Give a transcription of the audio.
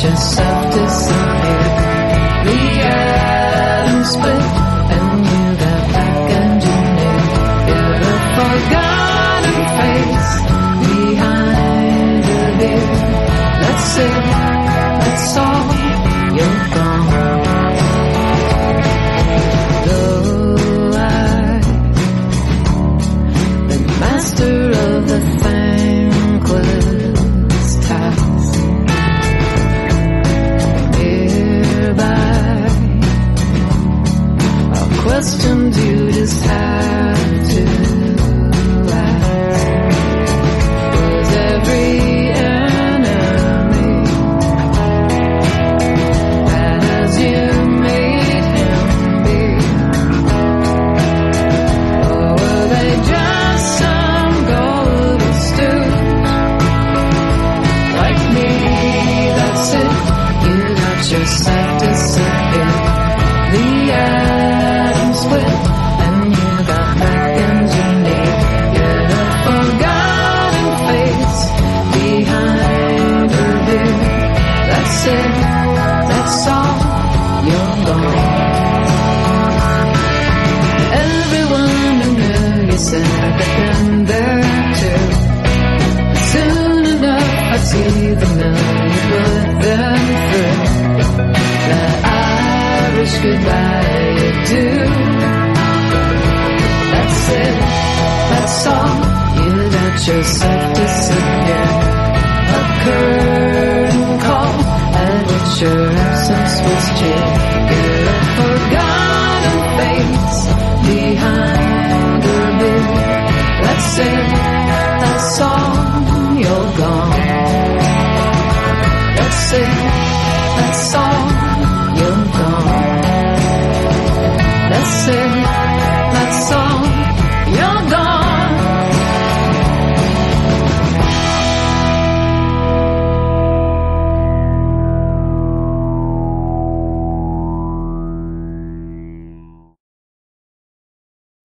yourself disappear. The atom split and you got back and you knew you're a forgotten face behind the veil. That's it, that's all, you're gone. Though I've been master of the thankless task, nearby I'll question you just have to ask. Was every enemy as you made him be, or were they just some golden stew? Like me, that's it, you got yourself disappeared. The atom split and you got back engineered. You're the forgotten face behind her veil. That's it, that's all, you're gone. Everyone who knew you said I'd been there too. Soon enough I'd see the mill you put them through. That Irish goodbye you do. That's it, that's all, you let yourself disappear. A curtain call at which your absence was cheered. You're a forgotten face behind her veil. That's it, that's all, you're gone. That's it, that's all.